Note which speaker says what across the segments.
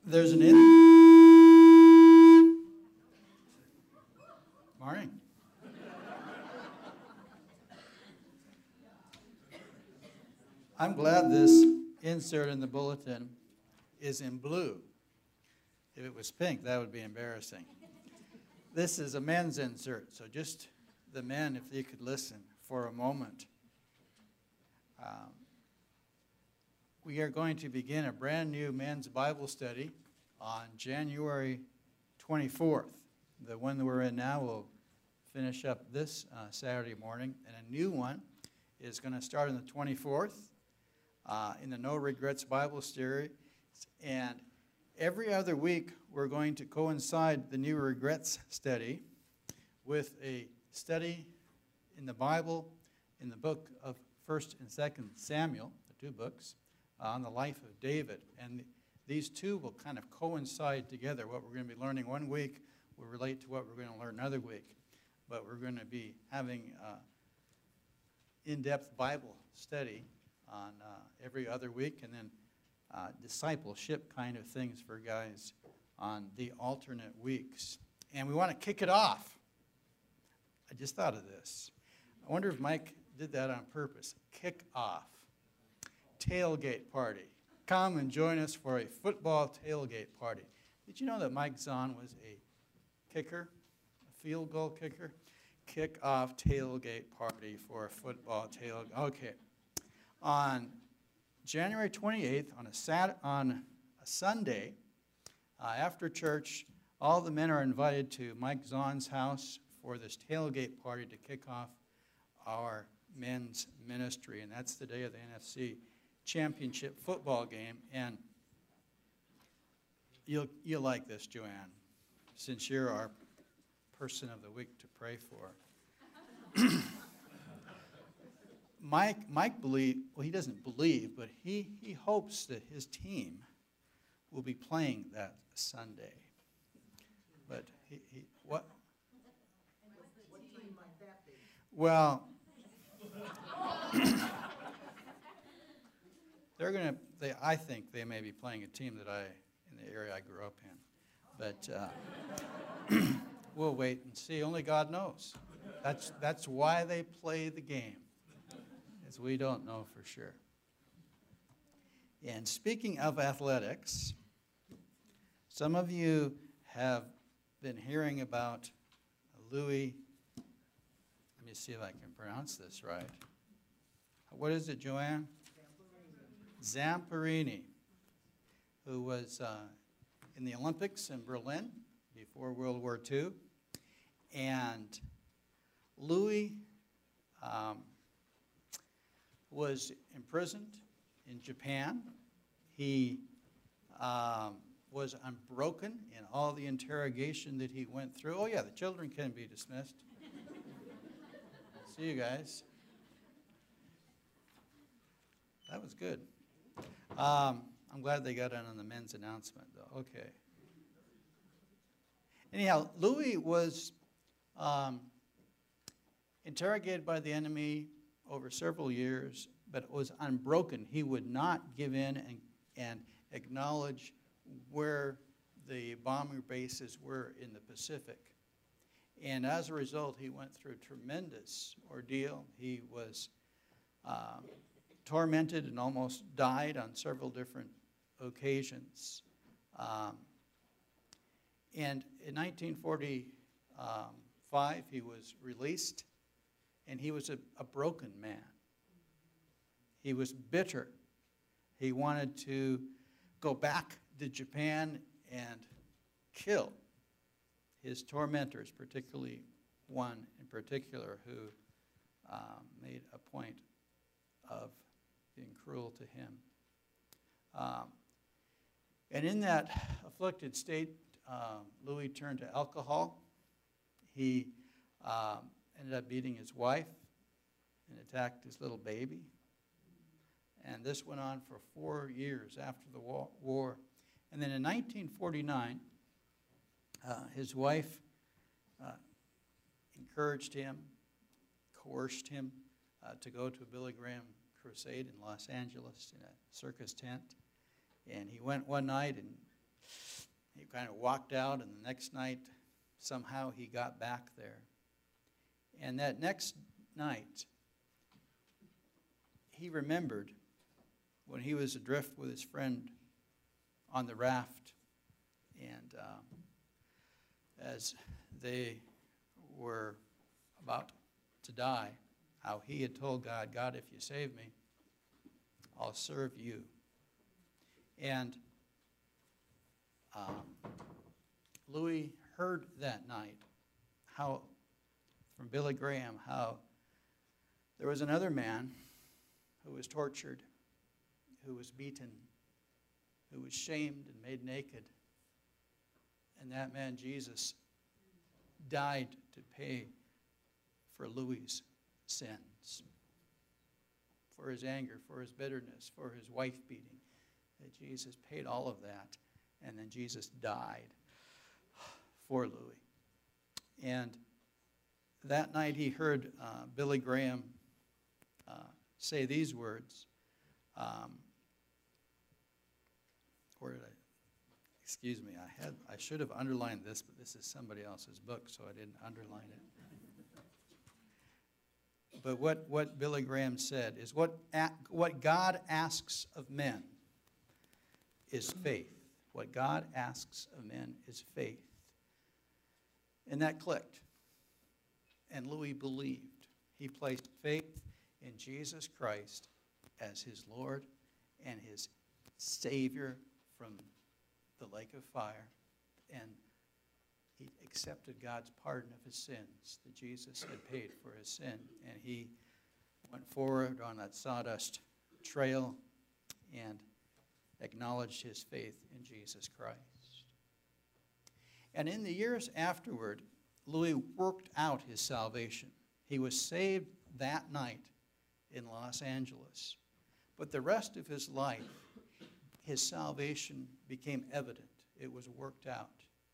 Speaker 1: There's an Morning. I'm glad this insert in the bulletin is in blue. If it was pink, that would be embarrassing. This is a men's insert, so just the men, if you could listen for a moment. We are going to begin a brand new men's Bible study on January 24th. The one that we're in now will finish up this Saturday morning, and a new one is going to start on the 24th in the No Regrets Bible Series. And every other week, we're going to coincide the New Regrets study with a study in the Bible, in the book of 1st and 2nd Samuel, the two books, on the life of David. And these two will kind of coincide together. What we're going to be learning one week will relate to what we're going to learn another week. But we're going to be having in-depth Bible study on every other week, and then discipleship kind of things for guys on the alternate weeks. And we want to kick it off. I just thought of this. I wonder if Mike did that on purpose. Kick off. Tailgate party. Come and join us for a football tailgate party. Did you know that Mike Zahn was a kicker, a field goal kicker? Kick off tailgate party for a football tailgate. Okay. On January 28th, on a Sunday, after church, all the men are invited to Mike Zahn's house for this tailgate party to kick off our men's ministry. And that's the day of the NFC championship football game. And you'll like this, Joanne, since you're our person of the week to pray for. Mike believes, well, he doesn't believe, but he hopes that his team will be playing that Sunday. But what?
Speaker 2: What team might that be?
Speaker 1: Well, I think they may be playing a team in the area I grew up in. But we'll wait and see. Only God knows. That's why they play the game, as we don't know for sure. And speaking of athletics, some of you have been hearing about Louis. Let me see if I can pronounce this right. What is it, Joanne? Zamperini, who was in the Olympics in Berlin before World War II. And Louis was imprisoned in Japan. He was unbroken in all the interrogation that he went through. Oh, yeah, the children can be dismissed. See you guys. That was good. I'm glad they got in on the men's announcement, though. Okay. Anyhow, Louis was interrogated by the enemy over several years, but was unbroken. He would not give in and acknowledge where the bomber bases were in the Pacific. And as a result, he went through a tremendous ordeal. He was tormented and almost died on several different occasions. And in 1945, he was released, and he was a broken man. He was bitter. He wanted to go back to Japan and kill his tormentors, particularly one in particular who made a point of being cruel to him. And in that afflicted state, Louis turned to alcohol. He ended up beating his wife and attacked his little baby. And this went on for 4 years after the war. And then in 1949, his wife encouraged him, coerced him to go to a Billy Graham crusade in Los Angeles in a circus tent. And he went one night and he kind of walked out, and the next night, somehow he got back there. And that next night, he remembered when he was adrift with his friend on the raft, and as they were about to die, how he had told God, God, if you save me, I'll serve you. And Louis heard that night how, from Billy Graham, how there was another man who was tortured, who was beaten, who was shamed and made naked. And that man, Jesus, died to pay for Louis' sins, for his anger, for his bitterness, for his wife beating. That Jesus paid all of that, and then Jesus died for Louis. And that night he heard Billy Graham say these words. Where did I? Excuse me. I should have underlined this, but this is somebody else's book, so I didn't underline it. But what Billy Graham said is what God asks of men is faith. What God asks of men is faith. And that clicked. And Louis believed. He placed faith in Jesus Christ as his Lord and his Savior from the lake of fire. And he accepted God's pardon of his sins, that Jesus had paid for his sin. And he went forward on that sawdust trail and acknowledged his faith in Jesus Christ. And in the years afterward, Louis worked out his salvation. He was saved that night in Los Angeles. But the rest of his life, his salvation became evident. It was worked out.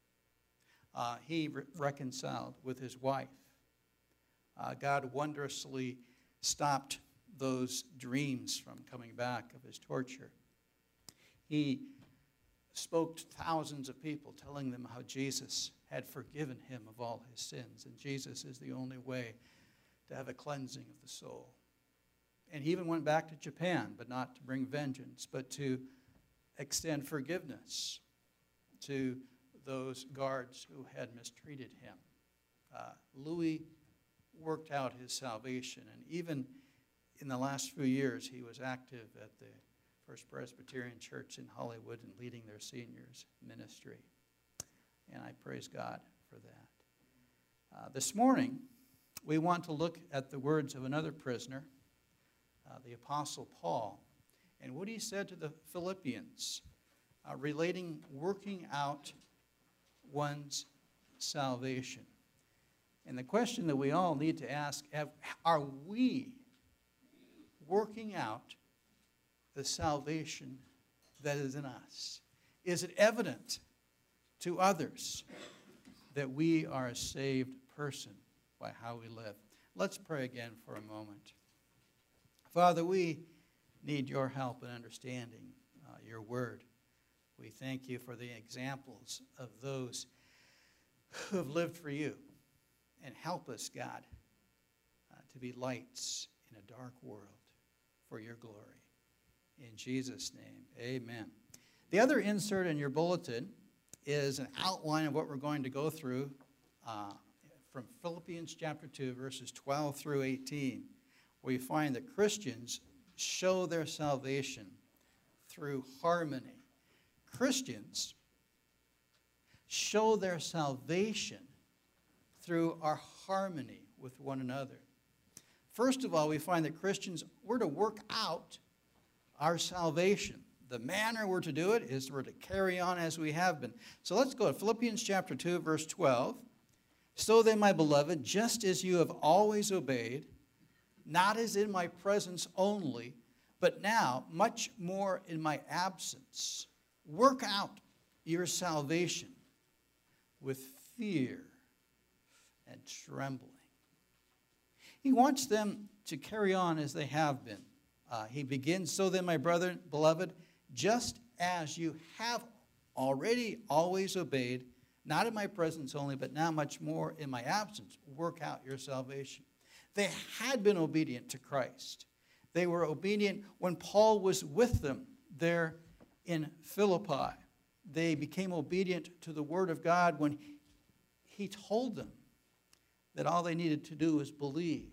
Speaker 1: He reconciled with his wife. God wondrously stopped those dreams from coming back of his torture. He spoke to thousands of people, telling them how Jesus had forgiven him of all his sins. And Jesus is the only way to have a cleansing of the soul. And he even went back to Japan, but not to bring vengeance, but to extend forgiveness to those guards who had mistreated him. Louis worked out his salvation, and even in the last few years, he was active at the First Presbyterian Church in Hollywood and leading their seniors ministry. And I praise God for that. This morning, we want to look at the words of another prisoner, the Apostle Paul, and what he said to the Philippians, relating working out one's salvation. And the question that we all need to ask, are we working out the salvation that is in us? Is it evident to others that we are a saved person by how we live? Let's pray again for a moment. Father, we need your help in understanding your word. We thank you for the examples of those who have lived for you. And help us, God, to be lights in a dark world for your glory. In Jesus' name, amen. The other insert in your bulletin is an outline of what we're going to go through from Philippians chapter 2, verses 12 through 18, where you find that Christians show their salvation through harmony. Christians show their salvation through our harmony with one another. First of all, we find that Christians, we're to work out our salvation. The manner we're to do it is we're to carry on as we have been. So let's go to Philippians chapter 2, verse 12. So then, my beloved, just as you have always obeyed, not as in my presence only, but now much more in my absence, work out your salvation with fear and trembling. He wants them to carry on as they have been. He begins, so then, my brother, beloved, just as you have already always obeyed, not in my presence only, but now much more in my absence. Work out your salvation. They had been obedient to Christ. They were obedient when Paul was with them there in Philippi. They became obedient to the word of God when he told them that all they needed to do was believe,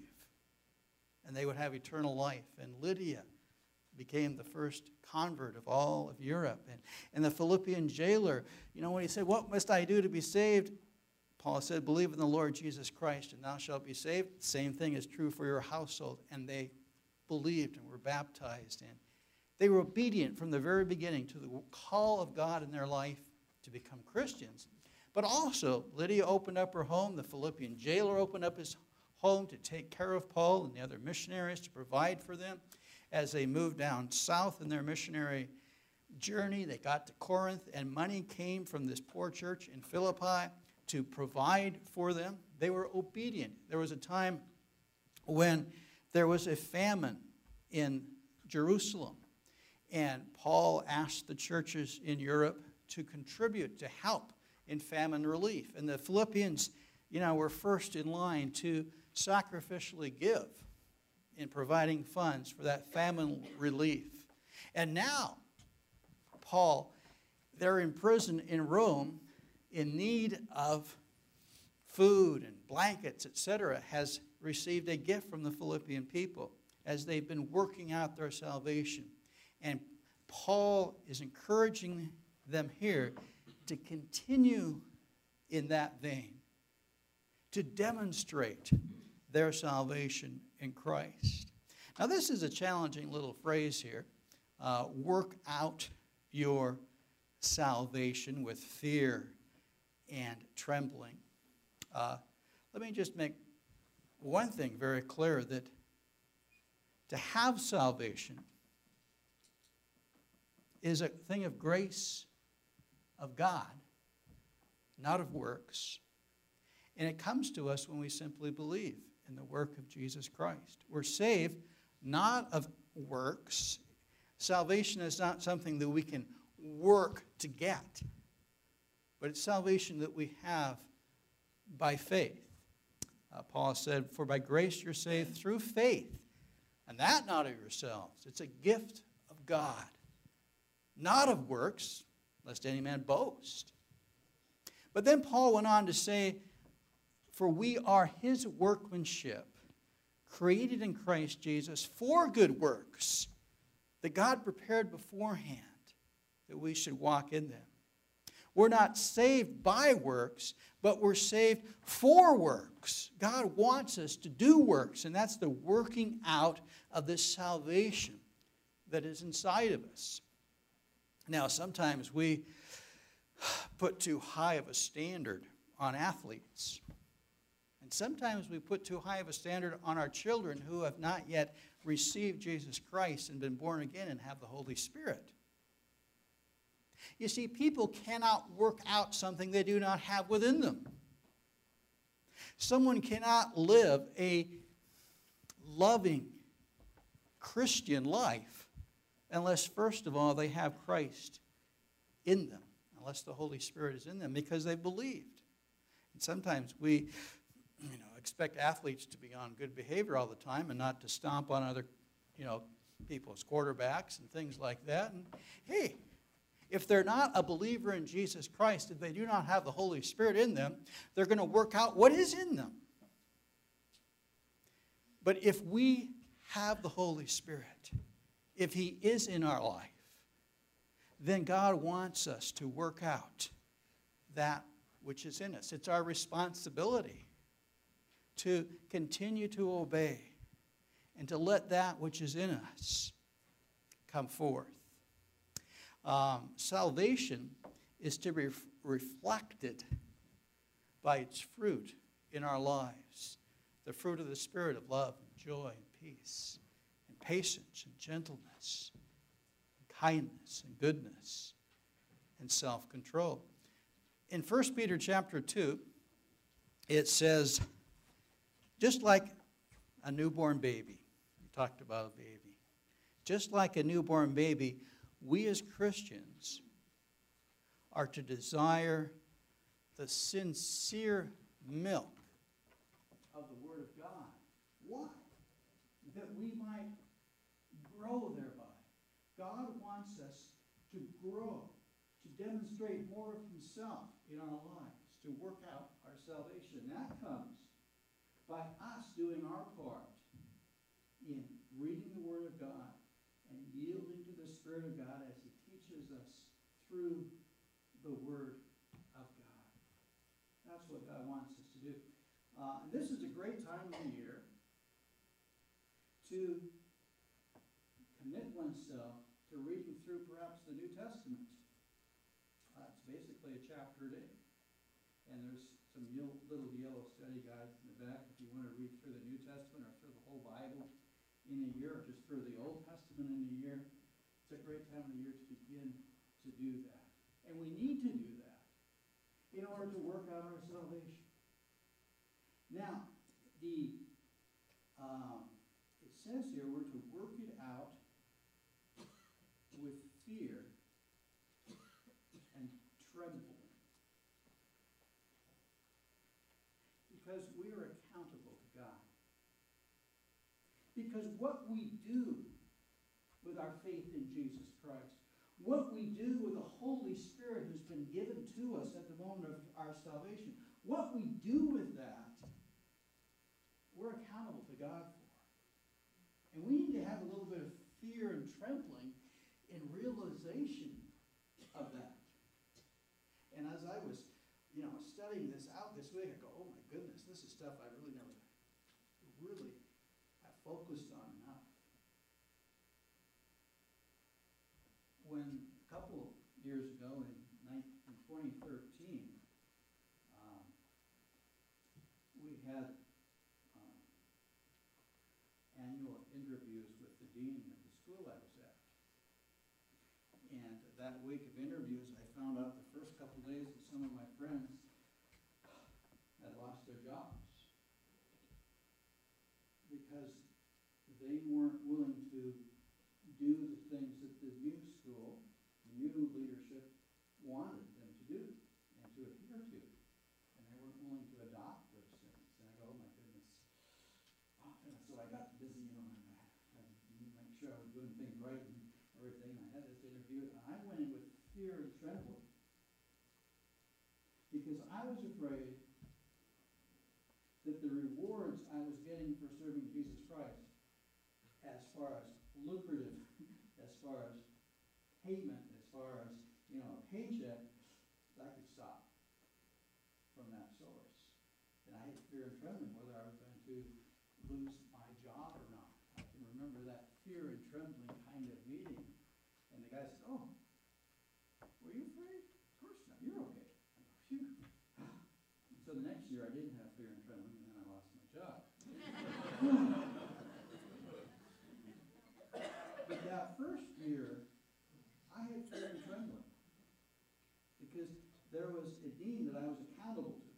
Speaker 1: and they would have eternal life. And Lydia became the first convert of all of Europe. And the Philippian jailer, when he said, "What must I do to be saved?" Paul said, "Believe in the Lord Jesus Christ, and thou shalt be saved." Same thing is true for your household. And they believed and were baptized. And they were obedient from the very beginning to the call of God in their life to become Christians. But also, Lydia opened up her home. The Philippian jailer opened up his home to take care of Paul and the other missionaries, to provide for them. As they moved down south in their missionary journey, they got to Corinth, and money came from this poor church in Philippi to provide for them. They were obedient. There was a time when there was a famine in Jerusalem, and Paul asked the churches in Europe to contribute, to help in famine relief. And the Philippians, were first in line to sacrificially give in providing funds for that famine relief. And now, Paul, they're in prison in Rome, in need of food and blankets, etc., has received a gift from the Philippian people as they've been working out their salvation. And Paul is encouraging them here to continue in that vein, to demonstrate their salvation in Christ. Now, this is a challenging little phrase here. Work out your salvation with fear and trembling. Let me just make one thing very clear, that to have salvation is a thing of grace of God, not of works. And it comes to us when we simply believe in the work of Jesus Christ. We're saved not of works. Salvation is not something that we can work to get, but it's salvation that we have by faith. Paul said, "For by grace you're saved through faith, and that not of yourselves. It's a gift of God, not of works, lest any man boast." But then Paul went on to say, "For we are his workmanship, created in Christ Jesus for good works, that God prepared beforehand that we should walk in them." We're not saved by works, but we're saved for works. God wants us to do works, and that's the working out of this salvation that is inside of us. Now, sometimes we put too high of a standard on athletes. And sometimes we put too high of a standard on our children who have not yet received Jesus Christ and been born again and have the Holy Spirit. You see, people cannot work out something they do not have within them. Someone cannot live a loving Christian life unless, first of all, they have Christ in them, unless the Holy Spirit is in them, because they believed. And sometimes we expect athletes to be on good behavior all the time and not to stomp on other people's quarterbacks and things like that. And hey, if they're not a believer in Jesus Christ, if they do not have the Holy Spirit in them, they're going to work out what is in them. But if we have the Holy Spirit, if he is in our life, then God wants us to work out that which is in us. It's our responsibility to continue to obey and to let that which is in us come forth. Salvation is to be reflected by its fruit in our lives. The fruit of the Spirit of love and joy and peace and patience and gentleness and kindness and goodness and self-control. In 1 Peter chapter 2, it says, just like a newborn baby, we talked about a baby, just like a newborn baby, we as Christians are to desire the sincere milk of the Word of God. Why? That we might grow thereby. God wants us to grow, to demonstrate more of Himself in our lives, to work out our salvation. That comes by us doing our part in reading the Word of God and yielding to the Spirit of God as He teaches us through the Word of God. That's what God wants us to do. And this is a great time of the year to commit oneself to reading through perhaps the New Testament. It's basically a chapter a day. And there's some little yellow study guides in the back if you want to read through the New Testament or through the whole Bible in a year, or just through the Old Testament in a year. It's a great time of the year to begin to do that. And we need to do that in order to work out our salvation. Now, it says here we're to work it out with fear and trembling. Because we are accountable to God. Because what we do with our faith in Jesus Christ, what we do with the Holy Spirit who's been given to us at the moment of our salvation, what we do with that, we're accountable to God for. And we need to have a little bit of fear and trembling in realization of that. And as I was, studying this out this week, I go, oh my goodness, this is stuff I really never have focused on enough. When a couple of years ago in 2013, we had annual interviews with the dean of the school I was at. And that week of interviews, I found out the first couple of days that some of my friends had lost their jobs because they weren't willing to do the things that the new school, the new leadership wanted them to do and to adhere to. And they weren't willing to adopt those things. And I go, oh my goodness. And so I got busy, and I need to make sure I was doing things right and everything. I had this interview, and I went in with fear and trembling. Because I was afraid that the rewards I was getting for serving Jesus Christ, as far as lucrative, as far as payment, as far as, a paycheck, I could stop from that source. And I had fear and trembling whether I was going to lose my job or not. I can remember that fear and trembling kind of meeting. And the guy said, oh, were you afraid? Of course not. You're okay. I go, phew. And so the next year I didn't have fear and trembling, and then I lost my job. But that first year, I had fear and trembling. Because there was a dean that I was accountable to.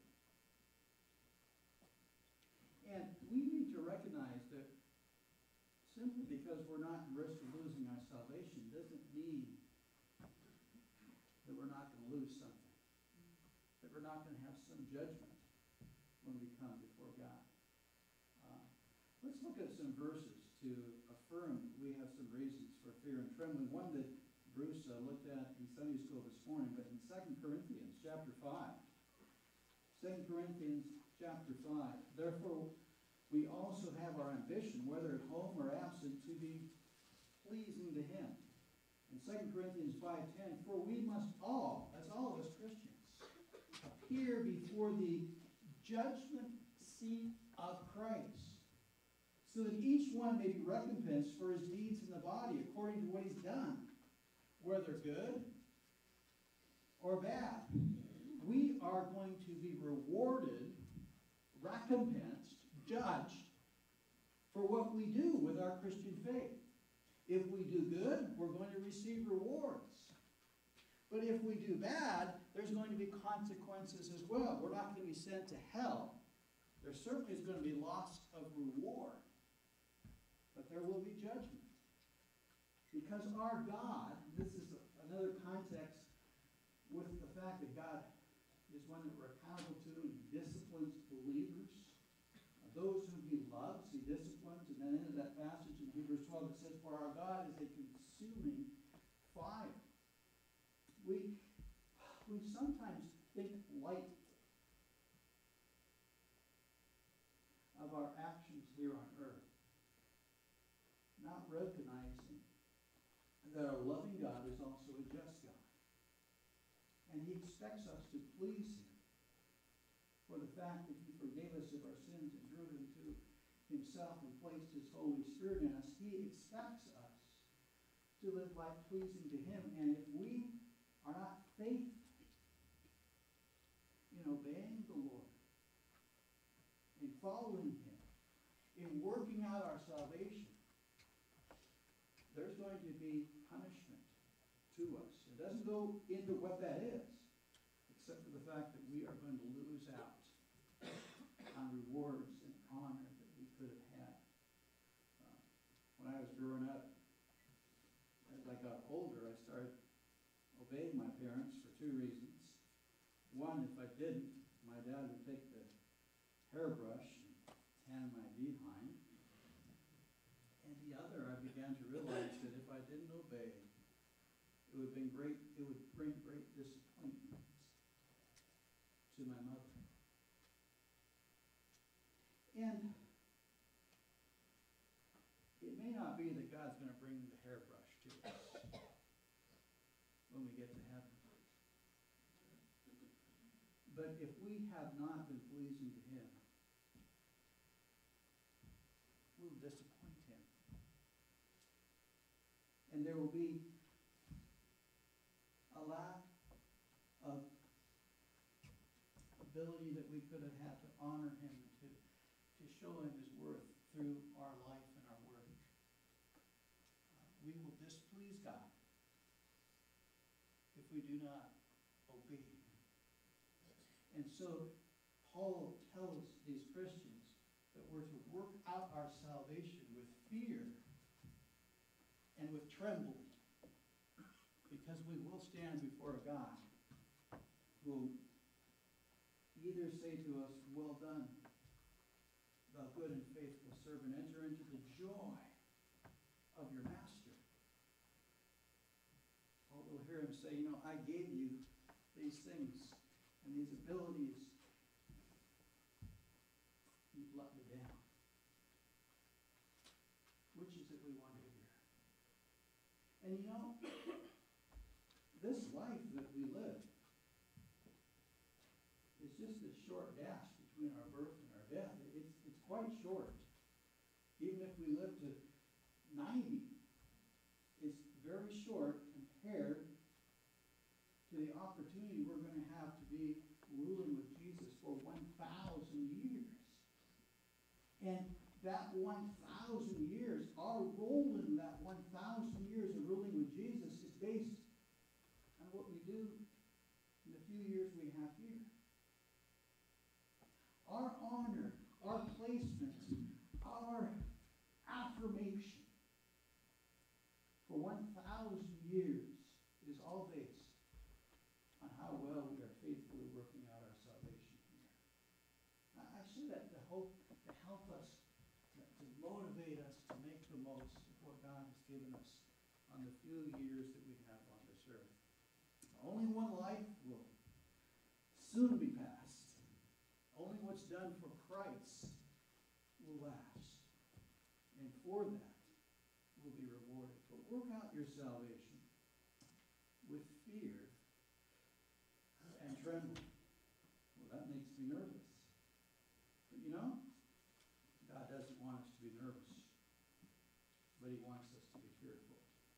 Speaker 1: And we need to recognize that simply because we're not at risk of losing our salvation doesn't mean that we're not going to lose something. That we're not going to have some judgment when we come before God. Let's look at some verses to affirm we have some reasons for fear and trembling. One that Bruce looked at in Sunday school this morning, but in 2 Corinthians chapter 5. 2 Corinthians chapter 5. Therefore, we also have our ambition, whether at home or absent, to be pleasing to Him. In 2 Corinthians 5:10, for we must all, that's all of us Christians, appear before the judgment seat of Christ, so that each one may be recompensed for his deeds in the body according to what he's done, whether good or bad. We are going to be rewarded, recompensed, judged for what we do with our Christian faith. If we do good, we're going to receive rewards. But if we do bad, there's going to be consequences as well. We're not going to be sent to hell. There certainly is going to be loss of reward. But there will be judgment. Because our God, this is another context with the fact that God is one that we're accountable to, and he disciplines believers. Those whom he loves, he disciplines. And then into that passage in Hebrews 12, it says, for our God is a consuming fire. We sometimes think lightly of our actions here on earth, not recognizing that our loving God is also a just God. And he expects us to please him for the fact that he forgave us of our sins and drew him to himself and placed his Holy Spirit in us. He expects us to live life pleasing to him. And if we are not faithful in obeying the Lord, in following him, in working out our salvation, there's going to be punishment to us. It doesn't go into what that is, except for the fact that we are going to lose out on rewards and honor that we could have had. When I was growing up, as I got older, I started obeying my parents for two reasons. One, if I didn't, my dad would take the hairbrush and tan my behind. And the other, I began to realize that if I didn't obey, it would bring great disappointment to my mother. And it may not be that God's going to bring the hairbrush to us when we get to heaven. But if we have not been pleasing to him, we will disappoint him. And there will be a lack of ability that we could have had to honor him and to show him his worth through our life and our work. We will displease God if we do not obey him. And so Paul tells these Christians that we're to work out our salvation with fear and with trembling, because we will stand before a God who will either say to us, well done, thou good and faithful servant, enter into the joy of your master. Or we'll hear him say, I gave you these things and these abilities. You've let me down. Which is it we want to hear? And this life that we live is just a short dash between our birth and our death. It's quite short. Even if we live to 90, it's very short compared to the opportunity we're going to have to be ruling with Jesus for 1,000 years. And that 1,000 years, our role in that 1,000 years of ruling with Jesus is based on what we do in the few years we have here. Our honor, our placement, our affirmation for 1,000 years is all based on how well we are faithfully working out our salvation here. I say that to help us, to motivate us to make the most of what God has given us on the few years that we have on this earth. Only one life will soon be passed. Only what's done for Christ will last. And for that will be rewarded. But work out your salvation with fear and trembling. Well, that makes me nervous. But God doesn't want us to be nervous, but he wants us to be fearful.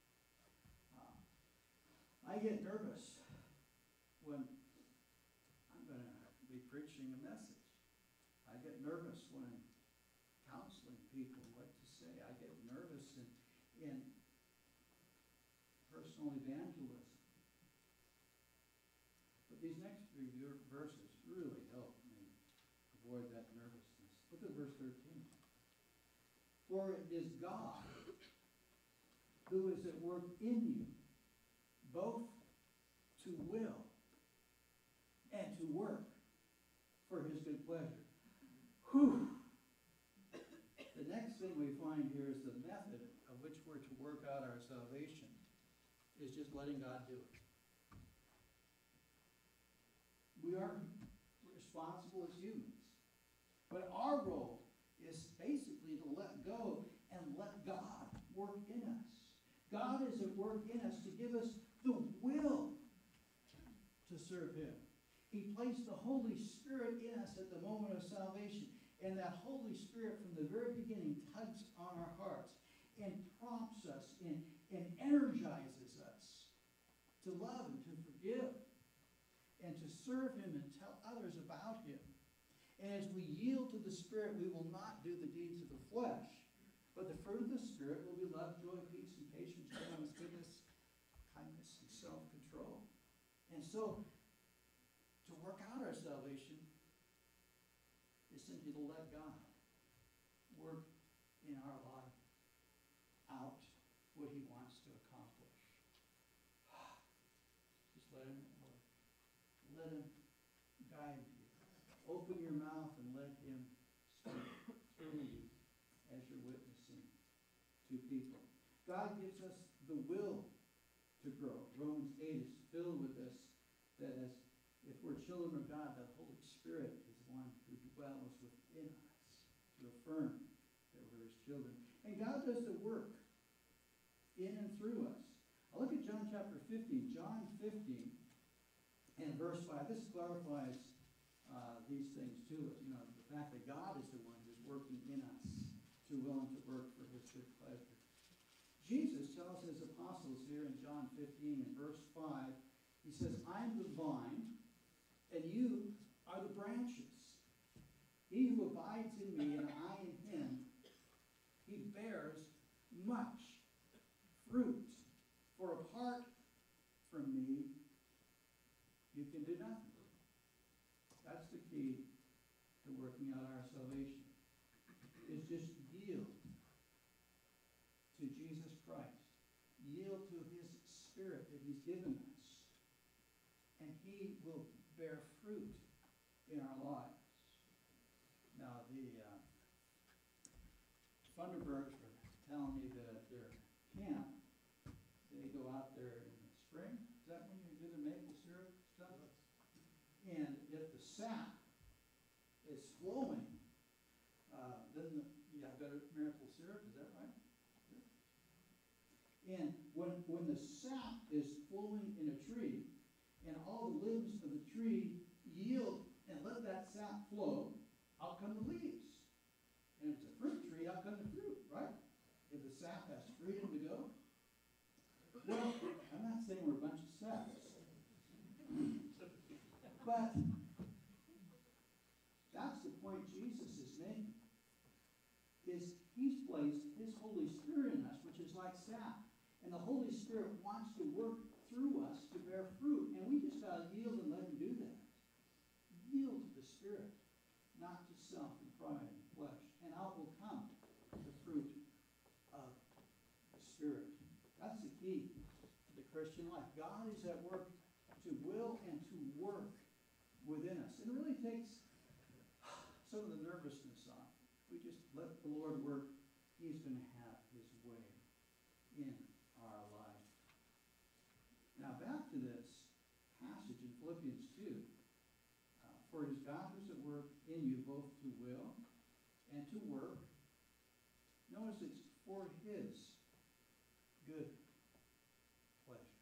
Speaker 1: I get nervous when I'm going to be preaching a message. I get nervous when I'm counseling people what to say. I get nervous in personal evangelism. But these next three verses really help me avoid that nervousness. Look at verse 13. For it is God who is at work in you, both to will and to work for his good pleasure. Whew. The next thing we find here is the method of which we're to work out our salvation is just letting God do it. We are responsible as humans. But our role is basically to let go and let God work in us. God is at work in us to give us the will to serve him. He placed the Holy Spirit in us at the moment of salvation. And that Holy Spirit from the very beginning tugs on our hearts and prompts us and energizes us to love and to forgive and to serve him and tell others about him. And as we yield to the Spirit, we will not do the deeds of the flesh, but the fruit of the Spirit will be love, joy, peace, and patience, gentleness, goodness, kindness, and self-control. And so, to work out our salvation is simply to let God work in our life out what he wants to accomplish. Just let him work. Let him guide you. Open your mouth and let him speak through you as you're witnessing to people. God gives us the will to grow. Romans 8 is filled with this, that as if we're children of God, the Holy Spirit is the one who dwells within us to affirm that we're his children. And God does the work in and through us. I'll look at John chapter 15. John 15 and verse 5. This clarifies these things to us. You know, the fact that God is the one who's working in us to will and to work for his good pleasure. Jesus tells his apostles here in John 15 and verse 5, he says, I am the vine, and you are the branches. He who abides in me and I in him, he bears much fruit. For apart from me, you can do nothing. That's the key to working out our salvation, is just yield to Jesus Christ. Yield to his Spirit that he's given us. And he will bear fruit in our lives. Now, the Funderburgs were telling me that at their camp, they go out there in the spring. Is that when you do the maple syrup stuff? And if the sap is flowing, then you have better maple syrup. Is that right? And when the sap is flowing in a tree, and all the limbs of the tree yield and let that sap flow, out come the leaves. And if it's a fruit tree, out come the fruit, right? If the sap has freedom to go. Well, I'm not saying we're a bunch of saps. But that's the point Jesus is making. Is he's placed his Holy Spirit in us, which is like sap. And the Holy Spirit wants to work through us to bear fruit. And we just got to yield and let him do that. Yield to the Spirit, not to self and pride and flesh. And out will come the fruit of the Spirit. That's the key to the Christian life. God is at work to will and to work within us. It really takes some of the nervousness off. We just let the Lord work. He's going to have his way in our life. Now back to this passage in Philippians 2. For it is God who's at work in you both to will and to work. Notice it's for his good pleasure.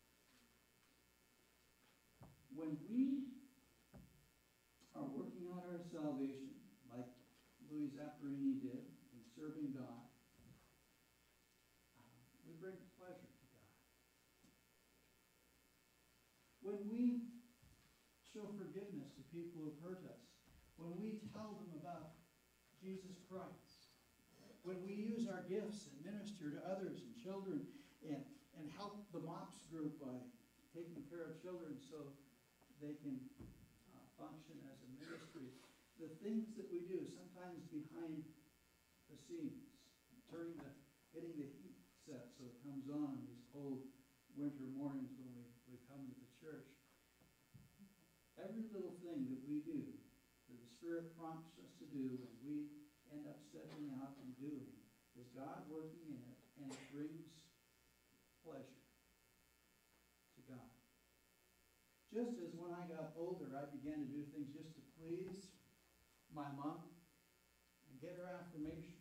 Speaker 1: When we are working out our salvation, like Louis Zapparini did in serving God, we bring pleasure to God. When we show forgiveness to people who have hurt us, when we tell them about Jesus Christ, when we use our gifts and minister to others and children and help the MOPS group by taking care of children so they can function as a ministry. The things that we do, sometimes behind the scenes, hitting the heat set so it comes on these cold winter mornings when we come to the church. Every thing that we do, that the Spirit prompts us to do, and we end up stepping out and doing, is God working in it, and it brings pleasure to God. Just as when I got older, I began to do things just to please my mom and get her affirmation.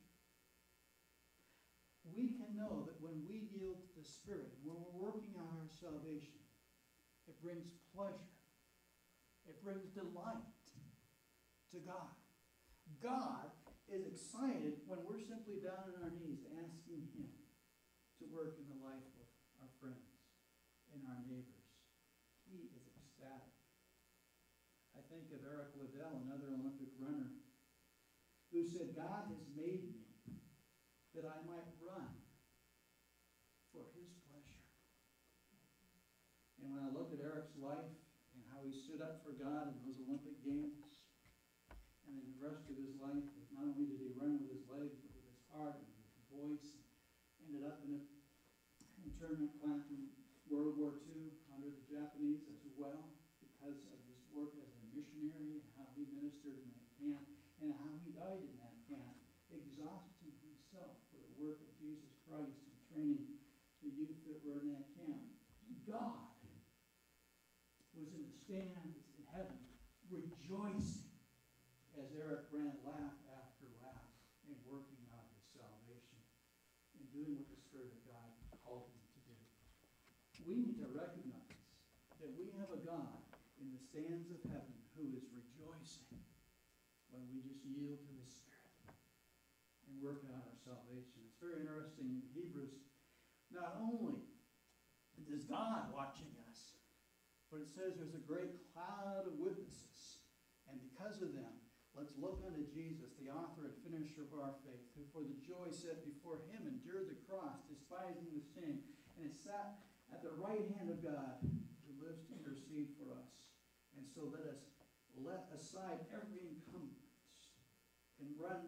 Speaker 1: We can know that when we yield to the Spirit, when we're working out our salvation, it brings pleasure. It brings delight to God. God is excited when we're simply down on our knees asking Him to work in the life of our friends and our neighbors. He is ecstatic. I think of Eric Liddell, another Olympic runner, who said, God has made me that I might run for His pleasure. And when I look at Eric's life and how he stood up for God in those Olympic Games, and then the rest of his life, not only did he run with his legs, but with his heart and with his voice, ended up in an internment camp in World War II under the Japanese as well, because of his work as a missionary and how he ministered in that camp, and how he died in that camp, exhausting himself for the work of Jesus Christ and training the youth that were in that camp. God was in the stands in heaven, rejoicing as Eric ran lap after lap in working out his salvation and doing what the Spirit of God called him to do. We need to recognize that we have a God in the stands of heaven who is rejoicing when we just yield to the Spirit and work out our salvation. It's very interesting in Hebrews. Not only is God watching us, but it says there's a great cloud of witnesses. And because of them, let's look unto Jesus, the author and finisher of our faith, who for the joy set before him endured the cross, despising the shame, and is sat at the right hand of God, who lives to intercede for us. And so let us let aside every encumbrance and run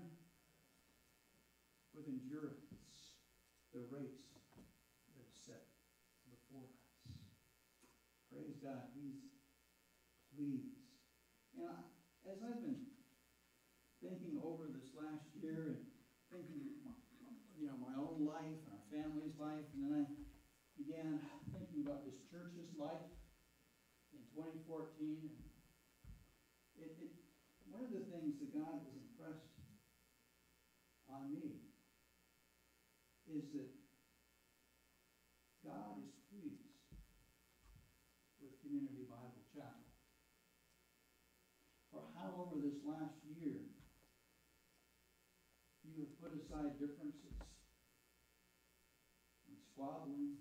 Speaker 1: with endurance the race that is set before us. Praise God, He's pleased. And as I've been thinking over this last year and thinking, my own life and our family's life, and then I began thinking about this church's life in 2014. And one of the things that God has impressed on me is that God is pleased with Community Bible Chapel. For however this last year you have put aside differences and squabbling,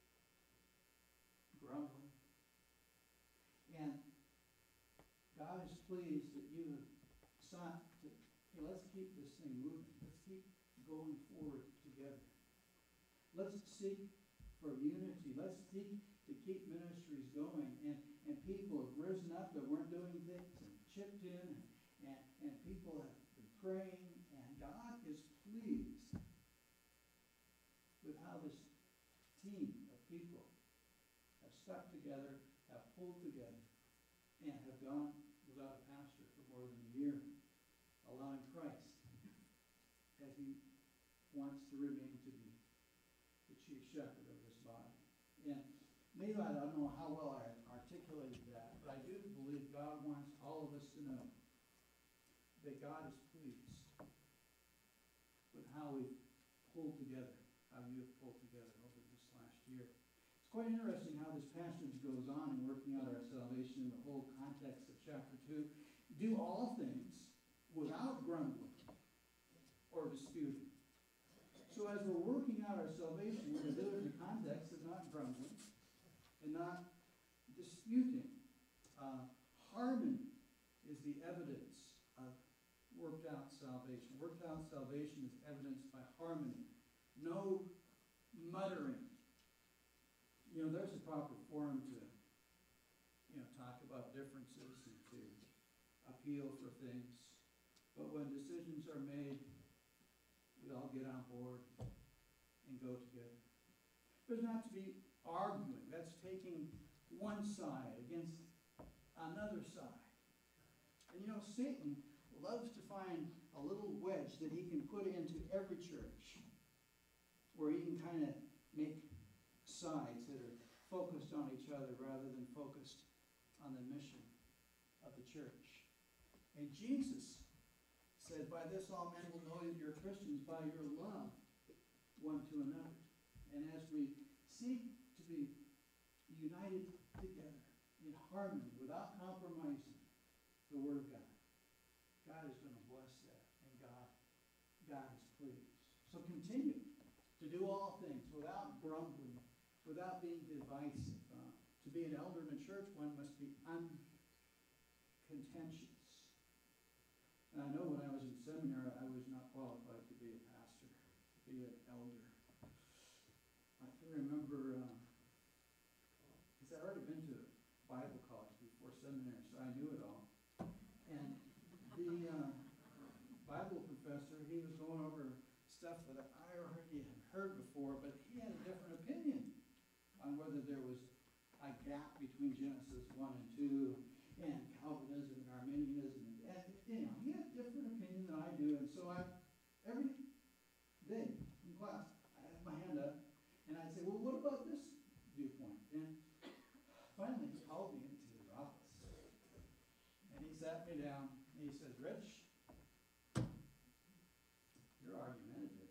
Speaker 1: grumbling, and God is pleased that you have sought to, hey, let's keep this thing moving. Let's keep going forward together. Let's seek for unity. Let's seek to keep ministries going. And people have risen up that weren't doing things and chipped in, and people have been praying, and God is pleased with how this team of people have stuck together, have pulled together, and have gone without a pastor for more than a year, allowing Christ, as He wants to remain to be the chief shepherd of this body. And maybe I don't know how well I articulated that, but I do believe God wants all of us to know that God is pleased with how we've pulled together, how you have pulled together over this last year. It's quite interesting how this passage goes on in working out our salvation in the whole context of chapter 2. Do all things without grumbling or disputing. So as we're working out our salvation, we're going to do it in the context of not grumbling and not disputing. Harmony is the evidence of worked out salvation. Worked out salvation is evidenced by harmony. No muttering. There's a proper forum to, talk about differences and to appeal for things. But when decisions are made, we all get on board and go together. There's not to be arguing. That's taking one side against another side. And you know, Satan loves to find a little wedge that he can put into every church where he can kind of make sides that are focused on each other rather than focused on the mission of the church. And Jesus said, by this all men will know that you're Christians, by your love one to another. And as we seek to be united together in harmony without compromising the Word of God, God is going to bless that, and God is pleased. So continue to do all things without grumbling, without being divisive. To be an elder in a church, one must be uncontentious. And I know when I was in seminary, I was not qualified to be a pastor, to be an elder. I can remember, because I'd already been to Bible college before seminary, so I knew it all. And the Bible professor, he was going over stuff that I already had heard before, but he had a different opinion on whether there was a gap between Genesis 1 and 2 and Calvinism and Arminianism. And you know, he had a different opinion than I do. And so every day in class, I had my hand up, and I'd say, well, what about this viewpoint? And finally, he called me into his office. And he sat me down, and he says, Rich, you're argumentative.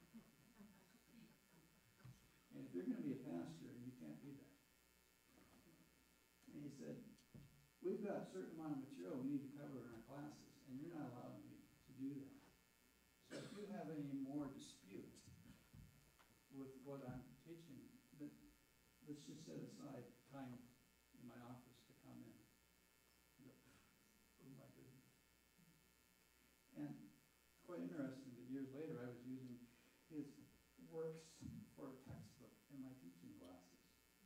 Speaker 1: And if you're going to be a pastor, you can't be that. And he said, we've got a certain amount of material we need to cover in our classes, and you're not allowing me to do that. So if you have any more dispute with what I'm teaching, then let's just set aside time in my office to come in. I go, oh my goodness. And it's quite interesting that years later I was using his works for a textbook in my teaching classes.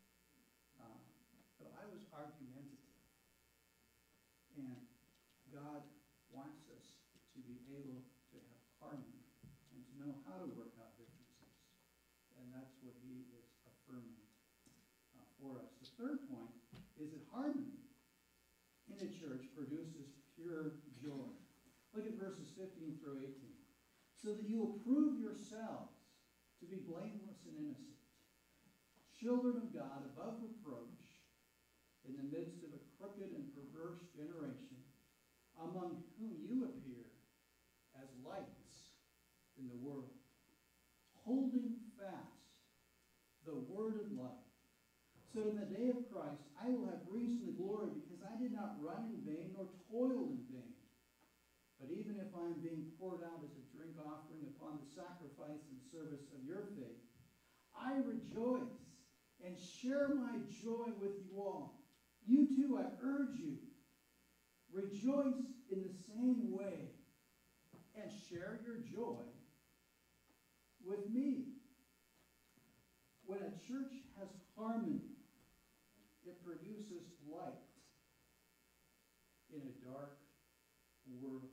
Speaker 1: But I was argumentative. And God wants us to be able to have harmony and to know how to work out differences. And that's what he is affirming for us. The third point is that harmony in a church produces pure joy. Look at verses 15 through 18. So that you will prove yourselves to be blameless and innocent, children of God above reproach, in the midst of a crooked and perverse generation, among whom you appear as lights in the world, holding fast the word of life. So in the day of Christ I will have reason to glory, because I did not run in vain nor toil in vain. But even if I am being poured out as a drink offering upon the sacrifice and service of your faith, I rejoice and share my joy with you all. You too, I urge you, rejoice in the same way and share your joy with me. When a church has harmony, it produces light in a dark world.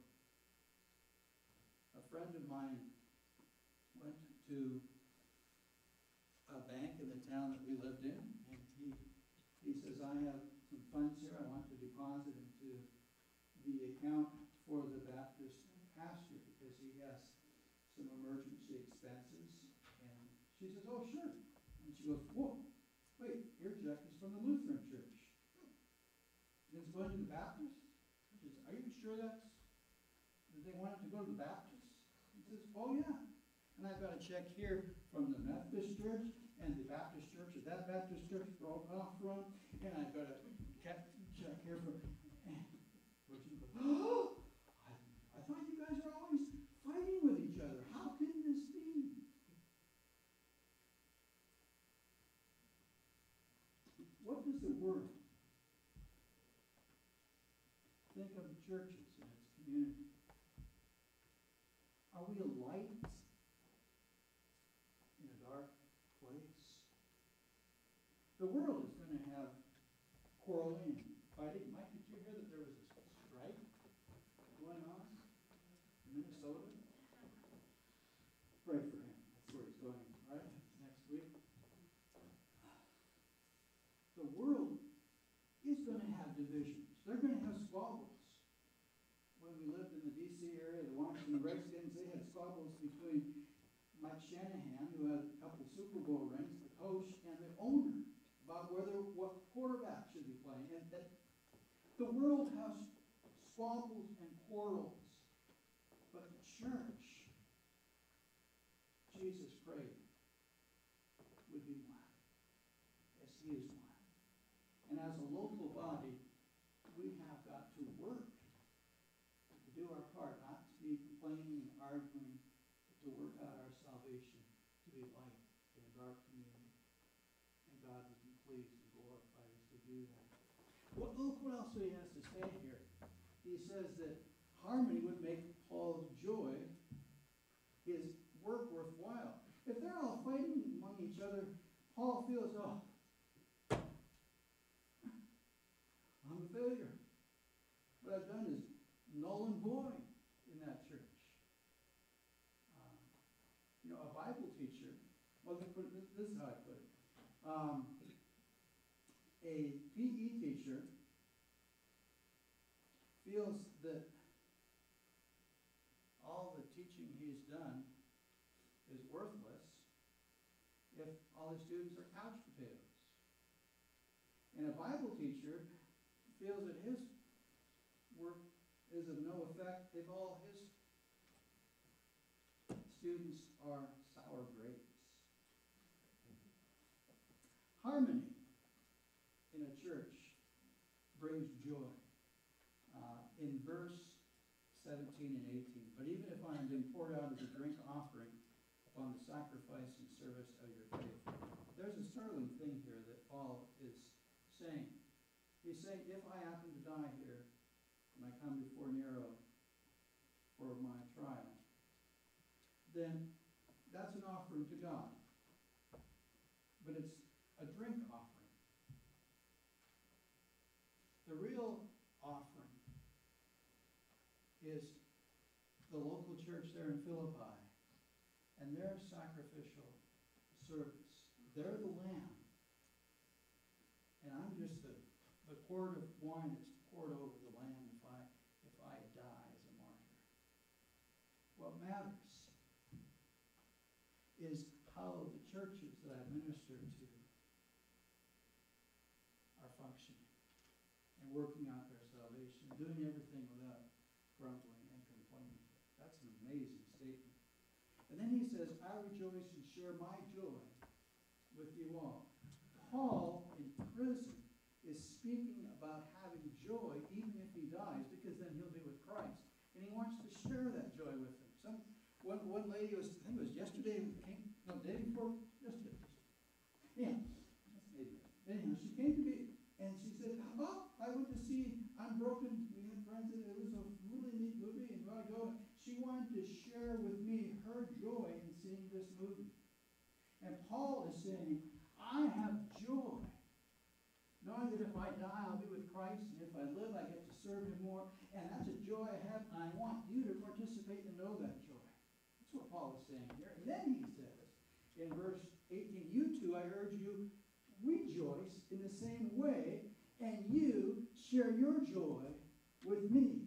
Speaker 1: A friend of mine went to a bank in the town that we lived in, and he says, I have some funds here I want to deposit into the account for the Baptist pastor, because he has some emergency expenses. And she says, oh, sure. And she goes, whoa, wait, your check is from the Lutheran church. And it's going to the Baptist? She says, are you sure that they want it to go to the Baptist? He says, oh, yeah. And I've got a check here from the Methodist church and the Baptist church that that Baptist church broke off from. And I've got a check here from... Where'd you go? Oh, I thought you guys were always fighting with each other. How can this be? What does the word think of the churches and its community? Are we a light in a dark place? The world is going to have quarreling and fighting. Mike, did you hear that there was a strike going on in Minnesota? Pray for him. That's where he's going, right? Next week. The world is going to have divisions. They're going to have squabbles. between Mike Shanahan, who had a couple Super Bowl rings, the coach, and the owner about what quarterback should be playing. And that the world has squabbles and quarrels, but the church, Jesus prayed, would be one, as he is one. And as a local body, we have got to work to do our part, not to be complaining and arguing, but to work out our salvation, to be light in a dark community. And God would be pleased and glorified as we do that. Look what else he has to say here. He says that harmony would make Paul's joy, his work, worthwhile. If they're all fighting among each other, Paul feels, oh, I'm a failure. What I've done is null and void in that church. A Bible teacher, well, this is how I put it. A PE teacher feels that all the teaching he's done is worthless if all his students are couch potatoes. And a Bible teacher feels that his work is of no effect if all his students are sour grapes. Harmony in a church brings joy. In verse 17 and 18, but even if I am being poured out as a drink offering upon the sacrifice and service of your faith. There's a startling thing here that Paul is saying. He's saying, if I happen to die here, when I come before Nero for my trial, then that's an offering to God. But it's a drink offering. The real offering is the local church there in Philippi and their sacrificial service. They're the lamb. And I'm just the quart of wine that's poured over the lamb if I die as a martyr. What matters is how the churches that I minister to are functioning and working out their salvation, doing everything without grumbling and complaining. That's an amazing statement. And then he says, I rejoice and share my joy with you all. Paul, in prison, is speaking about having joy even if he dies, because then he'll be with Christ. And he wants to share that joy with them. One lady was, I think it was yesterday, day before yesterday. Yeah. Anyhow, she came to me and she said, oh, I went to see Unbroken. We had friends in it. It was a really neat movie and got to go. She wanted to share with me her joy in seeing this movie. And Paul is saying, I have joy, knowing that if I die, I'll be with Christ, and if I live, I get to serve him more. And that's a joy I have, and I want you to participate and know that joy. That's what Paul is saying here. And then he says, in verse 18, you too, I urge you, rejoice in the same way, and you share your joy with me.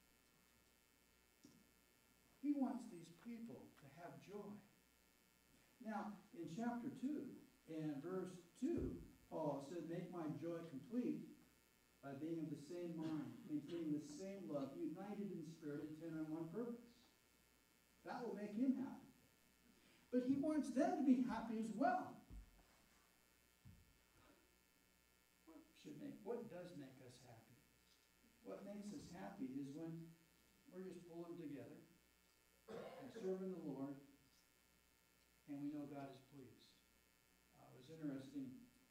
Speaker 1: He wants these people to have joy. Now, in chapter 2, in verse 2, Paul said, make my joy complete by being of the same mind, maintaining the same love, united in spirit, intent on one purpose. That will make him happy. But he wants them to be happy as well. What does make us happy? What makes us happy is when we're just pulling together and serving the Lord, and we know God is pleased. It was interesting.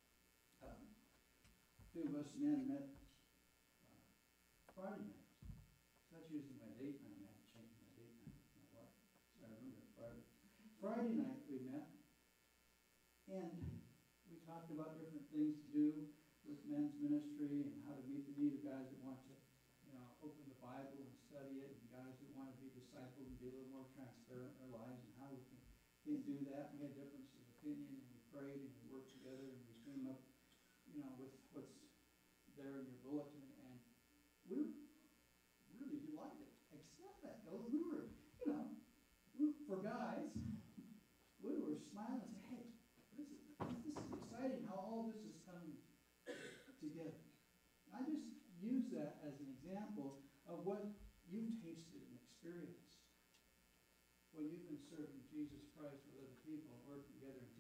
Speaker 1: Two of us men met Friday night. So that's usually my date night. I have to change my date night with my wife. So I remember Friday. Friday night we met, and we talked about different things to do with men's ministry and how to meet the need of guys that want to, open the Bible and study it, and guys that want to be discipled and be a little more transparent in their lives, and how we can do that. We had differences of opinion, and we prayed and we worked together, and we came up, with what's there in your bulletin, and we were really delighted. Except that, we were, for God,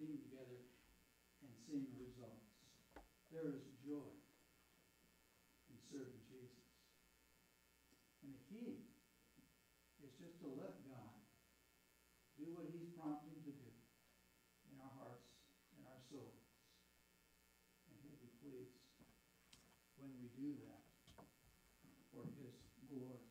Speaker 1: being together and seeing results. There is joy in serving Jesus. And the key is just to let God do what he's prompting to do in our hearts and our souls. And he'll be pleased when we do that for his glory.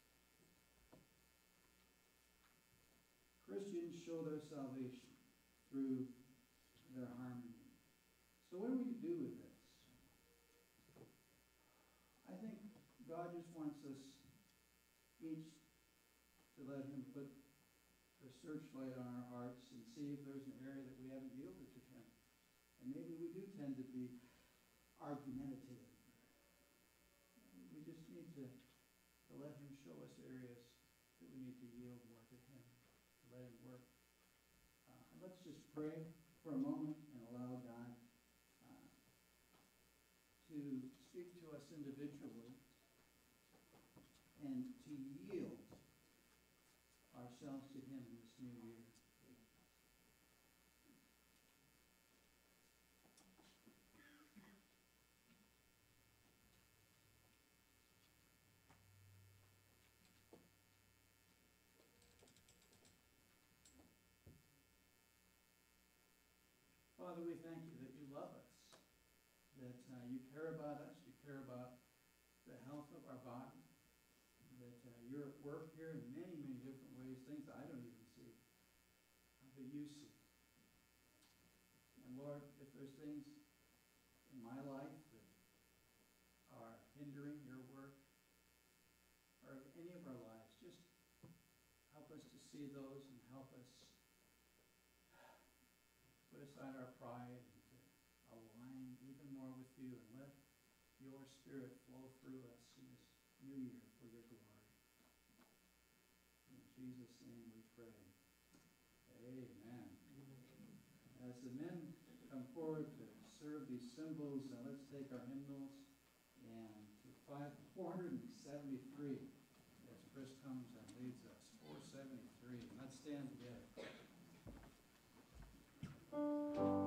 Speaker 1: Christians show their salvation through their harmony. So what do we do with this? I think God just wants us each to let him put the searchlight on our hearts and see if there's an area that we haven't yielded to him. And maybe we do tend to be argumentative. We just need to let him show us areas that we need to yield more to him, to let him work. Let's just pray for a moment and allow God to speak to us individually and to yield ourselves to him in this new year. Father, we thank you that you love us, that you care about us, you care about the health of our body, that you're at work here in many, many different ways, things I don't even see, but you see. And Lord, if there's things in my life that are hindering your work, or any of our lives, just help us to see those and help us put aside our pride and to align even more with you and let your Spirit flow through us in this new year for your glory. In Jesus' name we pray. Amen. As the men come forward to serve these symbols, let's take our hymnals and to 473 as Chris comes and leads us. 473. Let's stand together.